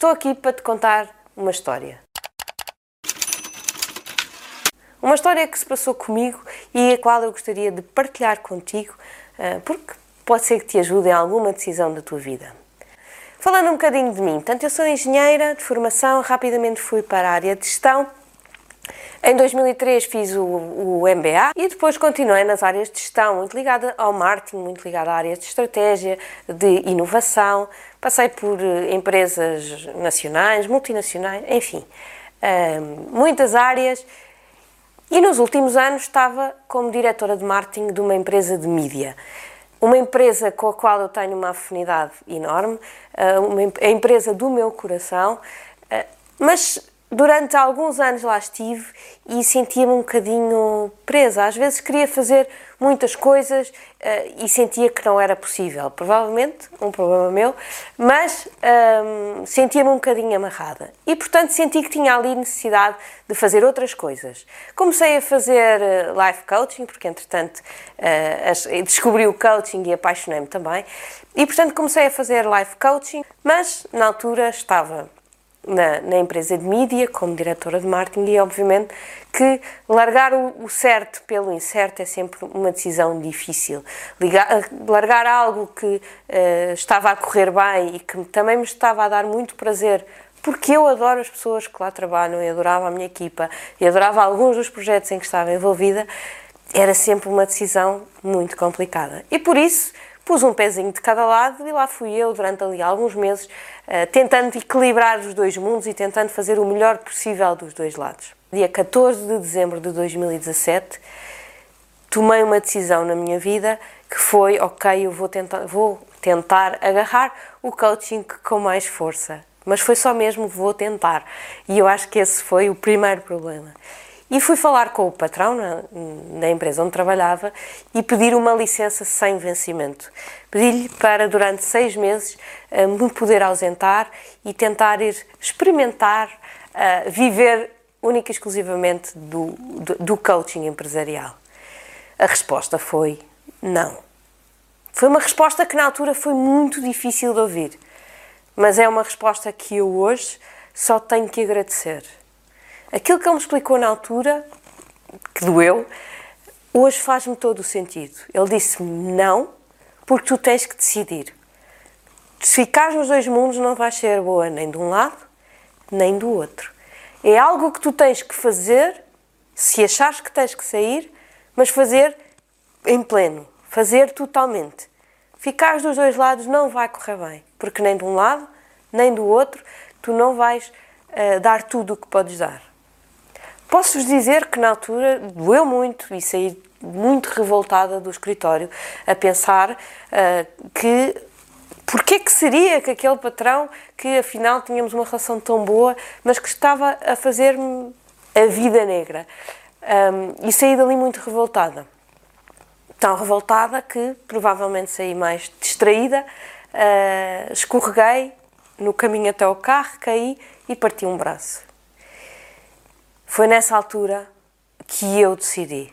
estou aqui para te contar uma história. Uma história que se passou comigo e a qual eu gostaria de partilhar contigo, porque pode ser que te ajude em alguma decisão da tua vida. Falando um bocadinho de mim, portanto, eu sou engenheira de formação, rapidamente fui para a área de gestão. Em 2003 fiz o MBA e depois continuei nas áreas de gestão, muito ligada ao marketing, muito ligada à área de estratégia, de inovação. Passei por empresas nacionais, multinacionais, enfim, muitas áreas. E nos últimos anos estava como diretora de marketing de uma empresa de mídia. Uma empresa com a qual eu tenho uma afinidade enorme, a empresa do meu coração, mas durante alguns anos lá estive e sentia-me um bocadinho presa. Às vezes queria fazer muitas coisas e sentia que não era possível. Provavelmente um problema meu, mas sentia-me um bocadinho amarrada. E, portanto, senti que tinha ali necessidade de fazer outras coisas. Comecei a fazer life coaching, porque, entretanto, descobri o coaching e apaixonei-me também. E, portanto, comecei a fazer life coaching, mas, na altura, estava na empresa de mídia, como diretora de marketing, e obviamente que largar o certo pelo incerto é sempre uma decisão difícil. Largar algo que estava a correr bem e que também me estava a dar muito prazer, porque eu adoro as pessoas que lá trabalham, eu adorava a minha equipa, e adorava alguns dos projetos em que estava envolvida, era sempre uma decisão muito complicada. E por isso pus um pezinho de cada lado e lá fui eu durante ali alguns meses tentando equilibrar os dois mundos e tentando fazer o melhor possível dos dois lados. Dia 14 de dezembro de 2017 tomei uma decisão na minha vida que foi, ok, eu vou tentar agarrar o coaching com mais força, mas foi só mesmo vou tentar, e eu acho que esse foi o primeiro problema. E fui falar com o patrão na empresa onde trabalhava e pedir uma licença sem vencimento. Pedi-lhe para, durante 6 meses, me poder ausentar e tentar ir experimentar, viver única e exclusivamente do coaching empresarial. A resposta foi não. Foi uma resposta que na altura foi muito difícil de ouvir, mas é uma resposta que eu hoje só tenho que agradecer. Aquilo que ele me explicou na altura, que doeu, hoje faz-me todo o sentido. Ele disse-me não, porque tu tens que decidir. Se ficares nos dois mundos não vais ser boa nem de um lado, nem do outro. É algo que tu tens que fazer, se achares que tens que sair, mas fazer em pleno, fazer totalmente. Ficares dos dois lados não vai correr bem, porque nem de um lado, nem do outro, tu não vais dar tudo o que podes dar. Posso-vos dizer que na altura doeu muito e saí muito revoltada do escritório a pensar que porque é que seria que aquele patrão, que afinal tínhamos uma relação tão boa, mas que estava a fazer-me a vida negra. E saí dali muito revoltada. Tão revoltada que provavelmente saí mais distraída, escorreguei no caminho até ao carro, caí e parti um braço. Foi nessa altura que eu decidi.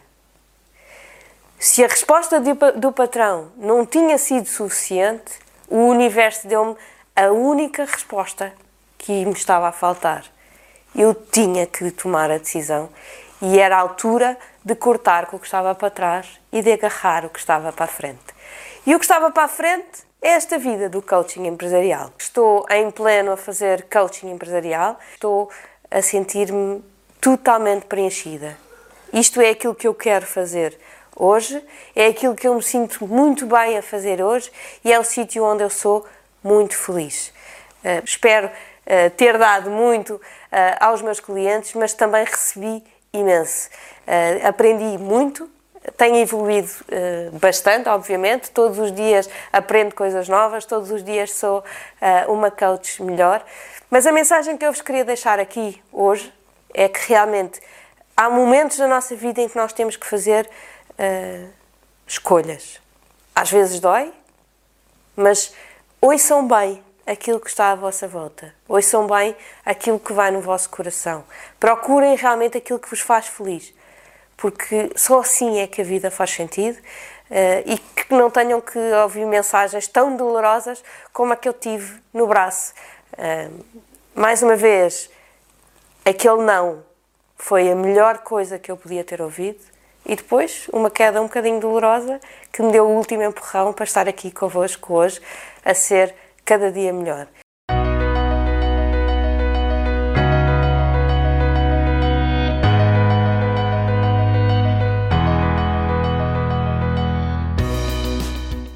Se a resposta do patrão não tinha sido suficiente, o universo deu-me a única resposta que me estava a faltar. Eu tinha que tomar a decisão e era a altura de cortar com o que estava para trás e de agarrar o que estava para a frente. E o que estava para a frente é esta vida do coaching empresarial. Estou em pleno a fazer coaching empresarial, estou a sentir-me totalmente preenchida. Isto é aquilo que eu quero fazer hoje, é aquilo que eu me sinto muito bem a fazer hoje e é o sítio onde eu sou muito feliz. Espero ter dado muito aos meus clientes, mas também recebi imenso. Aprendi muito, tenho evoluído bastante, obviamente, todos os dias aprendo coisas novas, todos os dias sou uma coach melhor, mas a mensagem que eu vos queria deixar aqui hoje é que realmente há momentos da nossa vida em que nós temos que fazer escolhas. Às vezes dói, mas ouçam bem aquilo que está à vossa volta. Ouçam bem aquilo que vai no vosso coração. Procurem realmente aquilo que vos faz feliz, porque só assim é que a vida faz sentido e que não tenham que ouvir mensagens tão dolorosas como a que eu tive no braço. Mais uma vez, aquele não foi a melhor coisa que eu podia ter ouvido e depois uma queda um bocadinho dolorosa que me deu o último empurrão para estar aqui convosco hoje a ser cada dia melhor.